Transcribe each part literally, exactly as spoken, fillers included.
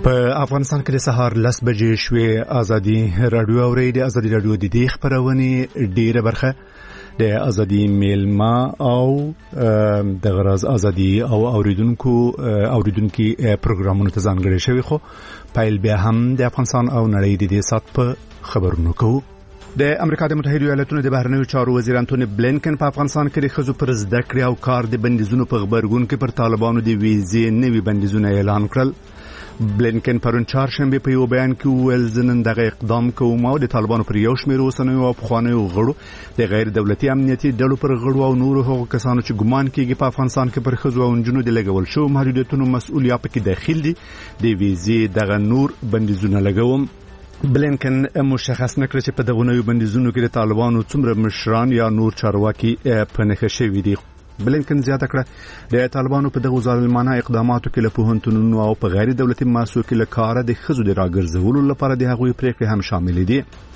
په افغانستان کې د سهار لس بجې شوې ازادي رادیو اوري د ازادي رادیو د دې خبرونه ډیره برخه د ازادي میلما او د غرض ازادي او اوریدونکو اوریدونکو پروګرامونو ته ځانګړي شوی خو پایل بیا هم د افغانستان او نړۍ د دې سات په خبرونو کوو. د امریکا د متحده ایالاتونو د بهرنیو چارو وزیر انټونی بلینکن په افغانستان کې د خزو پر زده کړې او کار د بندیزونو په خبرګون کې پر طالبانو د ویزې نوي بندیزونه اعلان کړل. بلینکن پرون چهارشنبه په یو بیان کې ویل زنن دغه اقدام کوم او د طالبانو پر یو شمېر اوسنیو او پخوانیو غړو د غیر دولتي امنیتي ډلو پر غړو او نورو هغو کسانو چې ګمان کیږي په افغانستان کې پر خزو او نجونو د لګول شو محدودیتونو مسؤل یا پکې داخل دي د ویزې دغه نور بندیزونه لګوم. بلینکن مشخص نکړ چې په دغه نوي بندیزونو کې د طالبانو څومره مشران یا نور چارواکي په نښه شوي دي. بلینکن زیاته کړه د طالبانو په دغه ظالمانه اقداماتو کې له پوهنتونونو او په غیر دولتي مؤسسو کې له کاره د خزو د راګرځولو لپاره د هغوی پریکړې هم شامل دي.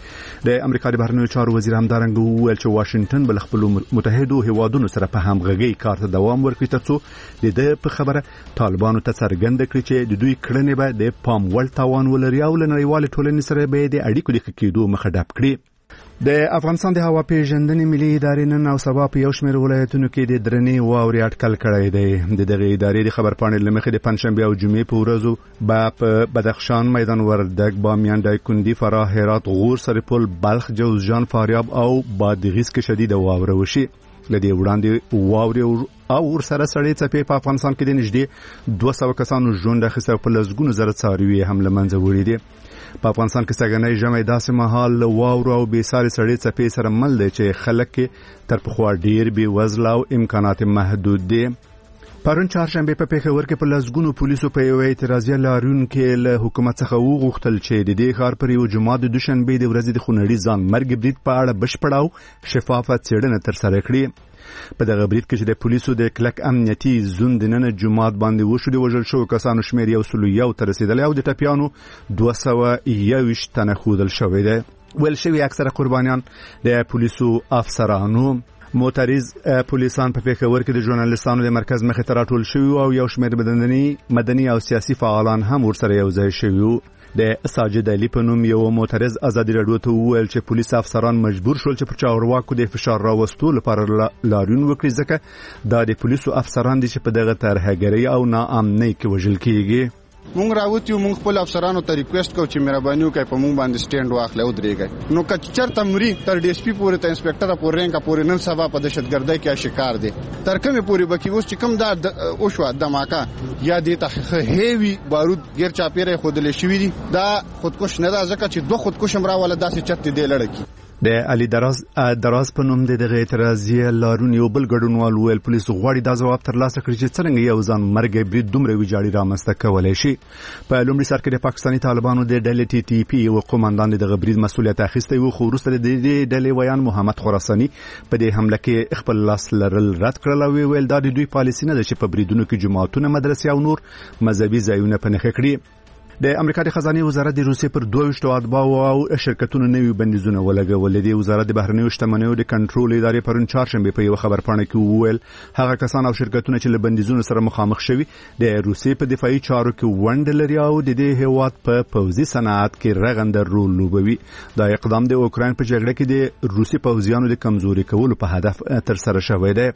د امریکا د بهرنیو چارو وزیر همدارنګه وویل چې واشنگټن بل خپل متحدو هیوادونو سره په همغږي کار ته دوام ورکړي ترڅو د دې په خبره طالبانو ته څرګنده کړي چې د دوی کړنې به د پام وړ تاوان ولري او له نړیوال ټولنې سره به د اړیکو د کېدو مخه ډب کړي. د افغانستان د هوا پیژندنې ملي ادارې نن او سبا په یو شمېر ولایتونو کې د درنې واورې اټکل کړی دی. د دغه ادارې د خبرپاڼې له مخې د پنځشنبه او جمعې په ورځو به په بدخشان، میدان وردګ، بامیان، دایکنډي، فراه، هرات، غور، سرپل، بلخ، جوزجان، فاریاب او بادغیس کې شدید واوره وشي. لدې وړاندې واورې او ورسره سړې څپې په افغانستان کې د نږدې دوه سوه کسانو ژوند اخیستی او په لسګونو زره څاروي هم له منځه وړي دي. په افغانستان کې سږنی ژمی داسې مهال واورو او بې ساري سړې څپې سره مل دی چې خلک تر پخوا ډیر بې وزله او امکانات محدود دي. پرون چهارشنبه په پېښور کې په لسګونو پولیسو په یو اعتراضي لاریون کې له حکومت څخه وغوښتل چې د دې ښار پر یو جمعه د دوشنبې د ورځې د خونړي ځان مرګ برید په اړه بشپړه او شفافه څېړنه ترسره کړي. په دغه برید کې چې د پولیسو د کلک امنیتي زون د نن جمعات باندې وشو د وژل شوو کسانو شمېر یو سلو یو ته رسېدلی او د ټپیانو دوه سوه یوویشت تنه ښودل شوی دی. ویل شوي اکثره قربانیان د پولیسو افسرانو. معترض پولیسان په پېښور کې د ژورنالستانو د مرکز مخې ته راټول شوي او یو شمېر مدني مدني او سیاسي فعالان هم ورسره یو ځای شوي. د ساجد علي په نوم یو معترض ازادي رادیو ته وویل چې پولیس افسران مجبور شول چې پر چارواکو د فشار راوستلو لپاره لاریون وکړي ځکه دا د پولیسو افسران دي چې په دغه ترهګرۍ او ناامنۍ کې وژل کیږي. مونږ راوتیو مونږ خپل افسرانو ته ریکوست کوو چې مهرباني وکړئ په مونږ باندې سټینډ واخلئ او درېږئ. نو که چېرته مري تر ډي اس پي پورې ته انسپکټره پورې رینکه پورې نن سبا په دهشتګردۍ کې اشکار دی. تر کومې پورې به کې اوس چې کوم دا وشوه دماکه یا دې ته هیوي بارود ګیر چاپېره ښودلی شوي دي دا خودکش نه ده ځکه چې دوه خودکش هم راوله داسې چت دې لړه کې. د علي دراز دراز په نوم د دغه اعتراضي لارون یو بل ګډونوال ویل پولیس غواړي دا ځواب ترلاسه کړي چې څنګه یو ځان مرګ برید دومره ویجاړي رامنځته کولی شي. په لومړي سر کې د پاکستاني طالبانو د ډلې ټي ټي پي یو قومندان دغه برید مسؤلیت اخیستی و خو وروسته د دې ډلې ویان محمد خراساني په دې حمله کې خپل لاس لرل رد کړل او ویل دا د دوی پالیسي نه ده چې په بریدونو کې جماعتونه، مدرسې او نور مذهبي ځایونه په نښه کړي. د امریکا د خزانه وزارت د روسیې پر دوه ویشتو اتباعو او شرکتونو نوي بندیزونه ولګول دي. وزارت د بهرنیو شتمنیو د کنټرول ادارې پرون چهارشنبه په یو خبرپاڼه کې وویل هغه کسان او شرکتونه چې له بندیزونو سره مخامخ شوي د روسیې په دفاعي چارو کې ونډه لري او د دې هیواد په پوځي صنعت کې رغنده رول لوبوي. دا اقدام د اوکراین په جګړه کې د روسي پوځیانو د کمزوري کولو په هدف ترسره شوی دی.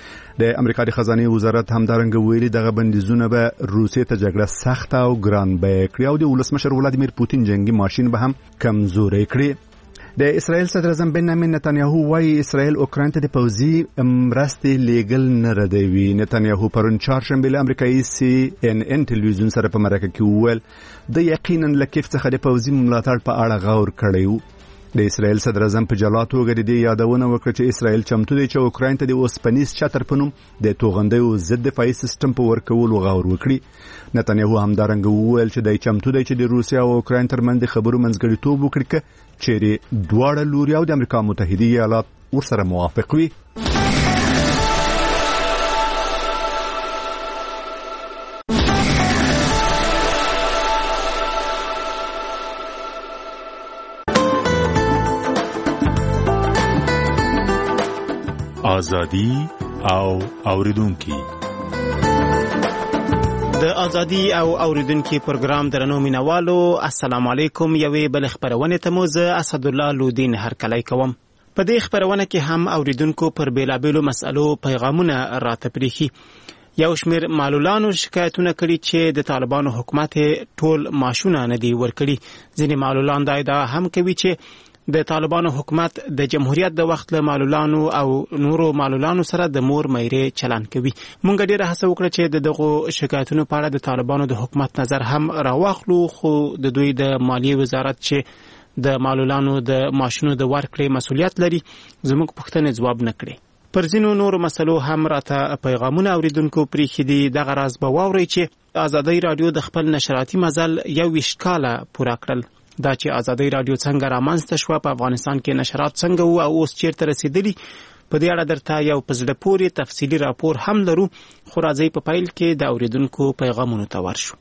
د امریکا د خزانه وزارت همدارنګه ویلي دغه بندیزونه به روسیې ته جګړه سخت او ګران بیه کړي او د ولسمشر ولادیمیر پوتین جنگي ماشین به هم کمزوري کړي. د اسرائیل صدر اعظم بنیامین نتانیاهو وايي اسرائیل اوکراین ته د پوځي مرستې لیږل نه ردوي. نتانیاهو پرون چهارشنبه له امریکایي سی ان ان ټلویزیون سره په مرکه کې وویل د یقینا له کیف څخه د پوځي ملاتړ په اړه غور کړی و. د اسرائیل صدر اعظم په جلا توګه د دې یادونه وکړه چې اسرائیل چمتو دی چې اوکراین ته د اوسپنیز چتر په نوم د توغندیو ضد دفاعي سیستم په ورکولو غور وکړي. نتانیاهو همدارنګه وویل چې د چمتو دی چې د روسیا او اوکراین ترمنځ د خبرو منځګړیتوب وکړي که چیرې دواړه لوري او د امریکا متحده ایالات ورسره موافق وي. ازادي او اوریدونکو د ازادي او اوریدونکو پروګرام درنو مینوالو السلام علیکم. یوې بل خبرونه ته مو زه اسد الله لودین هرکلی کوم. په دې خبرونه کې هم اوریدونکو پر بیلابیلو مسالو پیغامونه راته پریخي. یو شمیر معلولانو شکایتونه کړي چې د طالبانو حکومت ټول معاشونه نه دی ورکړي. ځینې معلولان دا ادعا هم کوي چې د طالبانو حکومت د جمهوریت د وخت له معلولانو او نورو معلولانو سره د مور مېرې چلن کوي. مونږ ډیره هڅه وکړه چې د دغه شکایتونو په اړه د طالبانو د حکومت نظر هم راواخلو، خو د دوی د مالیې وزارت چې د معلولانو د معاشونو د ورکړې مسولیت لري زموږ پوښتنې ځواب نه کړي. پر ځینو نورو مسلو هم راته پیغامونه اوریدونکو پریښي دي. دغه راز به واورئ چې ازادي رادیو د خپل نشراتي مزل یو ویشت کاله پوره کړل. دا چې ازادي رادیو څنګه رامنځته شوه، په افغانستان کې نشرات څنګه وو او اوس چیرته رسیدلی، په دې اړه درته یو په زړه پورې تفصیلي راپور هم لرو. خو راځئ په پیل کې د اوریدونکو پیغامونو ته ورشو.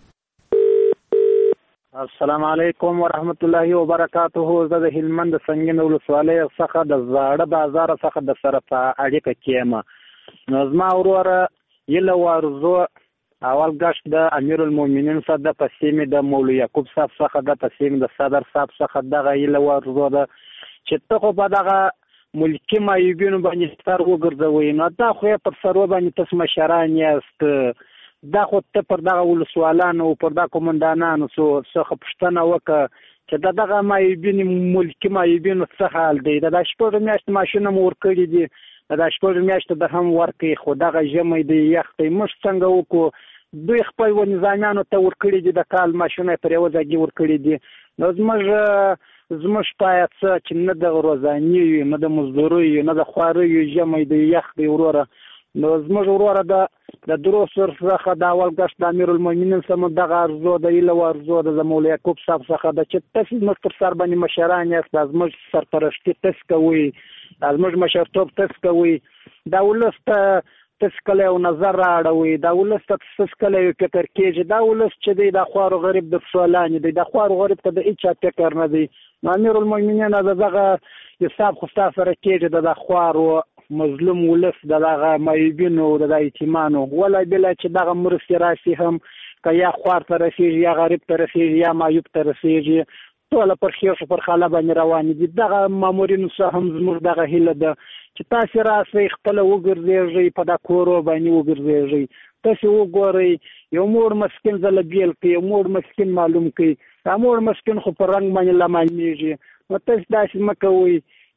السلام علیکم ورحمت الله وبرکاته. زه د هلمند سنگین ولسوالۍ څخه د زاړه بازار څخه د سره په اړیکه کې یم. نو زما وروره یله ورزو اول گشت د امیر المؤمنین صاحب د پسیمې د مولوی یعقوب صاحب څخه د پسیمې د صدر صاحب څخه دغه یله ورزو ده چې ته خو په دغه ملکي معیوبینو باندې سر وګرځوئ. نو دا خو یې پر سرو باندې تاسو مشران یاست، دا خو ته پر دغه ولسوالانو او پر دغه قومندانانو څخه پوښتنه وکړه چې د دغه معیوبینو ملکي معیوبینو څه حال دی. د شپږ میاشتې معاشونه مو ورکړي دي، د شپږ میاشتې د هم ورکړي، خو دغه ژمی دی یخ دی. موږ څنګه وکړو؟ دوی خپل و نظامیانو ته ورکړي دي، د کال معاشونه پر یوه ځای ورکړي دي. نو زموږ زموږ باید څه چې نه د روزاني وي، نه د مزدوري وي، نه د خواري وي، ژمی دی یخ دی وروره. نو زموږ وروره د د درو سر څخه د اول گشت د امیر المؤمنین څخه دغه ارزو د ایله ارزو د مولوی یعقوب صاحب څخه د چې تاسو زموږ تر سر باندې مشران یاست، زموږ سرپرستی تاسو کوئ، زموږ مشرتوب تاسو کوئ، دا ولس ته تاسو کله یو نظر رااړوئ، دا ولس ته تاسو کله یو فکر کېږي. دا ولس چې دی د خوارو غریب د سوالانې دی، د خوارو غریب ته د هېچا فکر نه دی. نو امیر المؤمنین د دغه حساب خو ستا سره کېږي، د د خوارو مظلوم ولس، د دغه معیوبینو، د د یتیمانو. ولی بله چې دغه مرستې راسي هم که یا خوار ته رسېږي، یا غریب ته رسېږي، یا معیوب ته رسېږي، ټوله پر خیښو پر خاله باندې روانې دي. دغه مامورینو څخه هم زموږ دغه هیله ده چې تاسې راسئ، خپله وګرځېږئ، په دا کورو باندې وګرځېږئ، تاسې وګورئ، یو موړ مسکین ځله بیل کړئ، یو موړ مسکین معلوم کړئ. دا موړ مسکین خو په رنګ باندې لا معلومېږي. نو تاسې داسې مه کوئ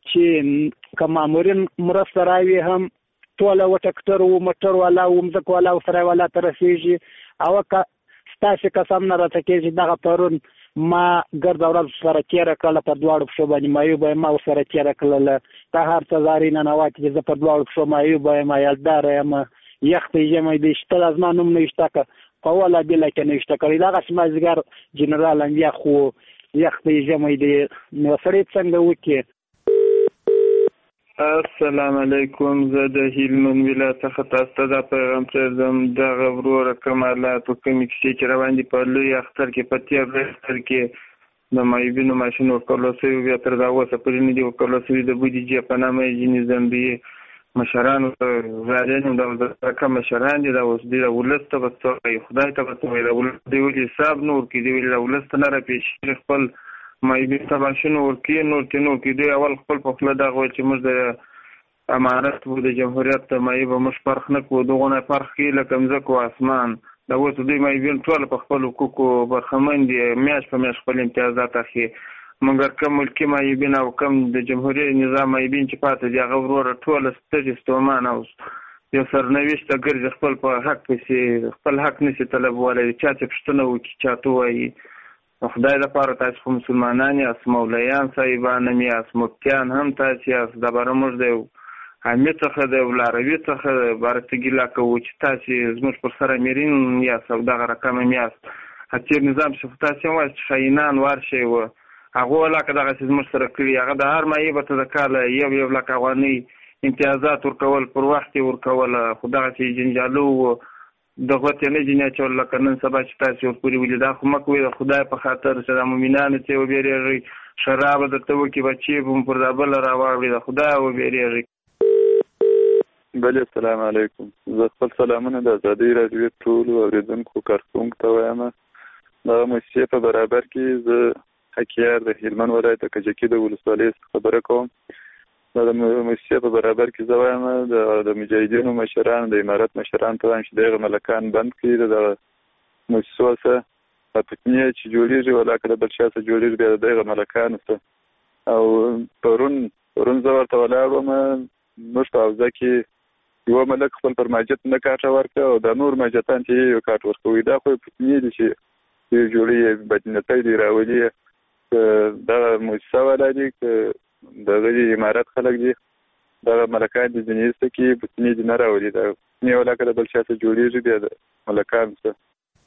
چې که مامورین مرسته راوي هم ټوله و ټکټر و موټر والا و مځکو والا و سرای والا ته رسېږي، او که ستاسې قسم نه راته کېږي دغه پرون ما ګرده ورځ سره تېره کړله، په دواړو پښو باندې معیوبه یم، ما ورسره تېره کړله. که هر څه زاري ننواتې چې زه په دواړو پښو معیوبه یم، یلداره یم، یخ دی، ژمی دی، شته زما نوم نه وي شته، که په وله بېله کې نه وي شته کړی. دغسې مازدیګر جنرال هم یخ و، یخ دی، ژمی دی. نو سړی څنګه وکړي؟ السلام علیکم. زه د هلمند ولایت څخه تاسو ته دا پیغام پرېږدم. دغه وروره کوم حالات او کومې کیسې چې روان دي په لوی اختر کې، په تېر اختر کې د معیوبینو معاشونه ورکول شوي، بیا تر دا اوسه پورې نه دي ورکول شوي. د بودیجې په نامه یې ځینې ذنبي مشرانو ته زاریان د وزارت مشران دي، دا اوس دوی د ولس ته به څه وایي، خدای ته به څه وایي. د ولس دوی ولې حساب نه ورکوي، دوی ولې د ولس ته نه راپېښېږي خپل معیوبین ته معاشونه ورکوي، نور ته نه ورکوي. دوی اول خپل په خوله دغه ویل چې موږ د امارت و، د جمهوریت د معیوبه موږ فرق نه کوو، دغو نه فرق کوي لکه مځکه و اسمان. دا اوس دوی معیوبین ټوله په خپلو حقوقو برخمن دي، میاشت په میاشت خپل امتیازات اخلي. مګر کم ملکي معیوبین او کم د جمهوري نظام معیوبین چې پاتې دي، هغه وروره ټوله ستړي ستومان او یو سرنوشته ګرځي، خپل په حق پسې خپل حق نشي طلبولی. چا چې پوښتنه وکړي چاته وایي. خدای لپاره تاسو خو مسلمانان یاست، مولیان صاحبان هم یاست، مفتیان هم تاسو یاست. دا باره موږ د حامي څخه د لاروي څخه باره ګیله کوو چې تاسې زموږ پر سر امیرین یاست او دغه رقم هم یاست. تېر نظام چې خو تاسې هم وایاست چې خاینان ورشئ و، هغو لکه دغسې زموږ سره کړي. هغه د هر معیوبه ته د کاله یو یو لک افغانۍ امتیازات ورکول، پر وخت یې ورکول، خو دغسې جنجالو و، د غوتې نه ځینې اچول لکه نن سبا چې تاسې ورپورې ولي. دا خو مه کوئ د خدای په خاطر، چې د مؤمنانو ته یې وبېرېږئ. شراب درته وکړي، بچې به مو پر دا بله راواړوي، د خدای وبېرېږئ. بله السلام علیکم. زه خپل سلامونه د ازادۍ راډیو ټولو اوریدونکو کارکونکو ته وایم. د موسسې په برابر کې زه حکیار د هلمند ولایت د کجکي د ولسوالۍ خبره کوم. د موسسې په برابر کې زه وایم د مجاهدینو مشران د امارت مشران ته وایم چې دغه ملکان بند کړي. د موسسو څخه فتنې چې جوړېږي ولا که د بل چا څه جوړېږي بیا د دغه ملکانو څخه. او پرون پرون زه ورته ولاړ وم، موږ په حوزه کې یو ملک خپل پر ماجت نه کاټه ورکړه او د نور ماجتان چې یو کاټ ورکوي. دا خو فتنې دي چې یو جوړې بدنیتۍ دي راولي. دغه موسسه والا دي که دغه امارت خلک دي، دغه ملکان دي ځینې ایسته کې فتنې دي نه راولي. دا فتنې ولا که د بل چا څه جوړېږي بیا د ملکانو څه.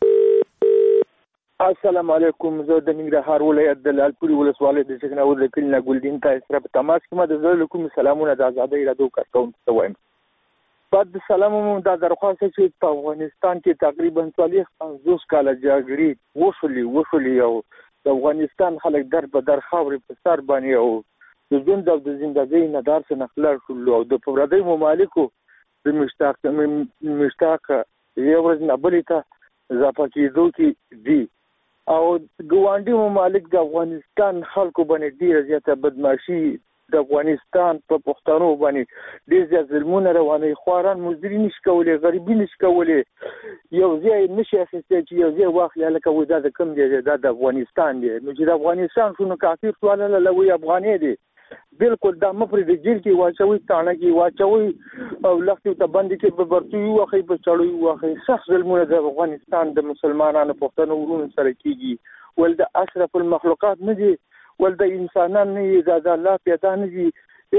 السلام علیکم. زه د ننګرهار ولایت د لعلپورې ولسوالۍ د چکناور د کلي نه ګلدین ته سره په تماس کې ما د زړه له کومې سلامونه د ازادۍ راډیو کارکوونکو ته وایم. بعد سلام مو دا درخواست چې په افغانستان کې تقریبا څلوېښت پنځوس کاله جګړې وشولې وشولې او د افغانستان خلک در په در خاورې په سر باندې او د ژوند او د زندګۍ نه دار څخه نخلاړ شول او د پردیو ممالکو د مشتاق مشتاق یو ورځ نه بلې ته اضافه کېدو کې دي او ګاونډي ممالک د افغانستان خلکو باندې ډېره زیاته بدمعشي د افغانستان په پښتنو باندې ډېر زیات ظلمونه روانوي. خواران مزدوري نشي کولی، غریبي نشي کولی، یو ځای نشي اخیستی چې یو ځای واخلي هلکه وایي دا د کوم دی؟ دا د افغانستان دی. نو چې د افغانستان شو نو کافر شو هلله وایي افغانۍ دی. بالکل دا مه پرېږدئ، جیل کې واچوئ، تاڼه کې واچوئ او لښتې ورته بندې کې په برتو ووهئ، په چړو ووهئ. سخت ظلمونه د افغانستان د مسلمانانو پښتنو ورونو سره کېږي. ول د اشرف المخلوقات نه دي، ول د انسانان نه دي، د الله پیدا نه دي.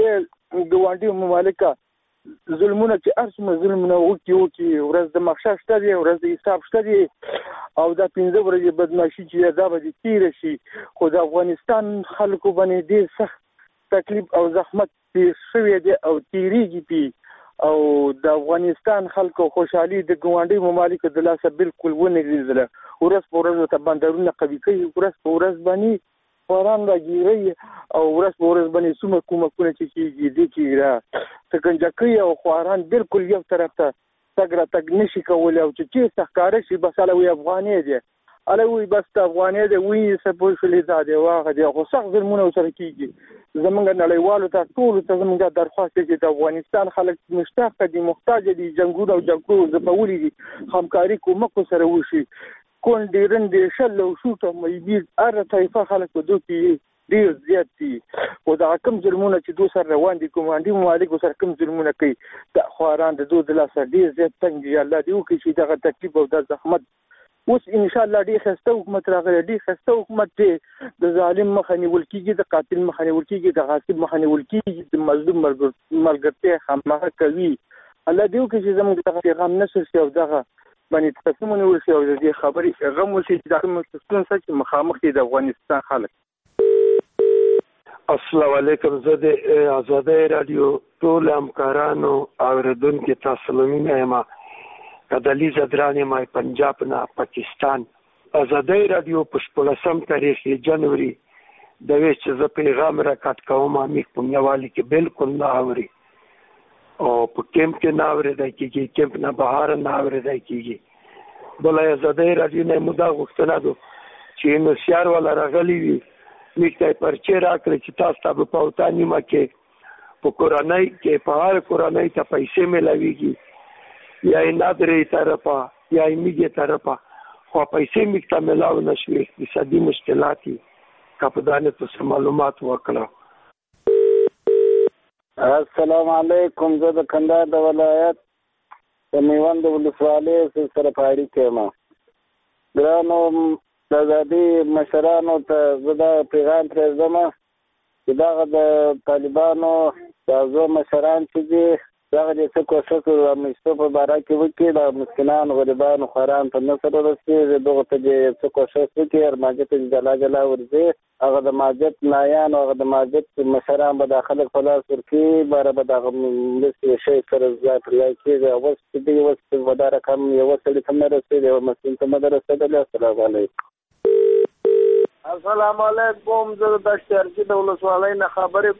ګاونډي ممالکه ظلمونه چې هر څومره ظلمونه وکړي وکړي، ورځ د محشر شته دی، ورځ د حساب شته دی او دا پنځه ورځې بدمعشي چې دا به دې تېره شي. خو د افغانستان خلکو باندې ډېر سخت تکلیف او زحمت تیر شوی دی او تیریږي پی او د افغانستان خلکو خوشحالي د ګاونډي ممالکو د لاسه بالکل ونه لیدله. ورځ په ورځ ته بندرونه قوي کوي، ورځ په ورځ باندې خواران راګیروي او ورځ په ورځ باندې څومره کومکونه چې کېږي دې کې را سکنجه کوي او خواران بالکل یو طرف ته تګ راتګ نشي کولی. او چې چېرته ښکاره شي بس هله وایي افغانۍ دی، هله وایي بس ته افغانۍ دی، وایي څه پوه شولې دا دی واغه دی. خو سخت ظلمونه ورسره کېږي. زمونږ نړیوالو ته ټولو ته زمونږ درخواست دی چې د افغانستان خلک مشتاق دي، محتاج دي، جنګونه او جګړو ځپولي دي، همکاري کومک ورسره وشي. کونډې رنډې شل او شوټ او میبیر هره طایفه خلک په دو کې ډېر زیات دي. خو دغه کوم ظلمونه چې دو سره روان دي، ګاونډي ممالکو سره کوم ظلمونه کوي، دا خواران د دو د لاسه ډېر زیات تنګ دي. الله دې وکړي چې دغه تکلیف او دا زحمت اوس انشاءالله ډېر ښایسته حکومت راغلی، ډېر ښایسته حکومت دی. د ظالم مخه نیول کېږي، د قاتل مخه نیول کېږي، د غاصب مخه نیول کېږي، د مظلوم ملګرتیا خامخا کوي. الله دې وکړي چې زموږ دغه پیغام نشر شي او دغه باندې تصمیم ونیول شي او د دې خبرې غم وشي چې دا کوم ستونزه چې مخامخ دي د افغانستان خلک. السلام علیکم. زه د ازادۍ راډیو ټول همکارانو اوریدونکو ته سلامونه یم. کدلیزه درانه مای پنجاب نه پاکستان. ازادۍ راډیو په شپږم تاریخ جنوري د ویش چې پیغام راکټ کوم امې په میوالي کې بالکل نه اوري او په کیمپ کې نه اورېدای کېږي، کیمپ نه بهر نه اورېدای کېږي. بله ازادۍ راډیو نه مو دا غوښتنه ده چې نوسیار والا راغلي وي موږ ته یې پرچې راکړئ چې تاسو ته به په اوتا نیمه کې په کورنۍ کې په هر کورنۍ ته پیسې میلاویږي، یا یې نادرې طرفه یا یې میږې طرفه، خو پیسې موږ ته میلاو نه شوې. اقتصادي مشکلات یې که په دا نه څه معلومات وکړه. السلام علیکم. زه د کندهار د ولایت د میوند ولسوالۍ سره په اړیکه یم. ګرانو د ازادي مشرانو ته زه دا پیغام پرېږدم چې دغه د طالبانو د زو مشران چې دي دغه دې څه کوښښ د امنیستو په باره کې وکړي، د مسکینانو غریبانو خواران ته نه سره رسېږي، دغو ته دې څه کوښښ وکړي، هر ماجت ته جلا جلا ورځي. هغه د ماجت نایان او هغه د ماجت مشران به دا خلک په لاس ورکړي، باره به دغه مرستې شی سره ځای پر ځای کېږي. اوس چې دی اوس په دا رقم یوه سړي ته نه رسېږي، یوه مسکین ته نه ده رسېدلې. السلام علیکم. السلام علیکم. زه د دشت ارچي د ولسوالۍ نه خبرې